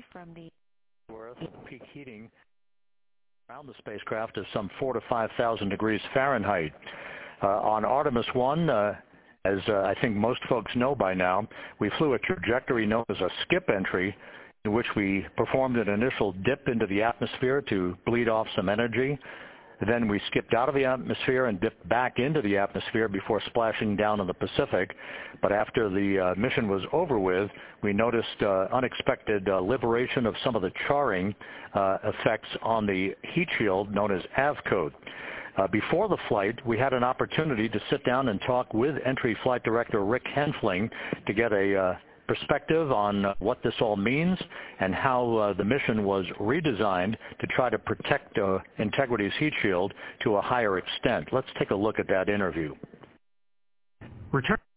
from the peak heating around the spacecraft is some 4,000 to 5,000 degrees Fahrenheit. On Artemis 1, as I think most folks know by now, we flew a trajectory known as a skip entry, in which we performed an initial dip into the atmosphere to bleed off some energy. Then we skipped out of the atmosphere and dipped back into the atmosphere before splashing down in the Pacific. But after the mission was over with, we noticed unexpected liberation of some of the charring effects on the heat shield known as AVCODE. Before the flight, we had an opportunity to sit down and talk with Entry Flight Director Rick Henfling to get a perspective on what this all means and how the mission was redesigned to try to protect Integrity's heat shield to a higher extent. Let's take a look at that interview. Return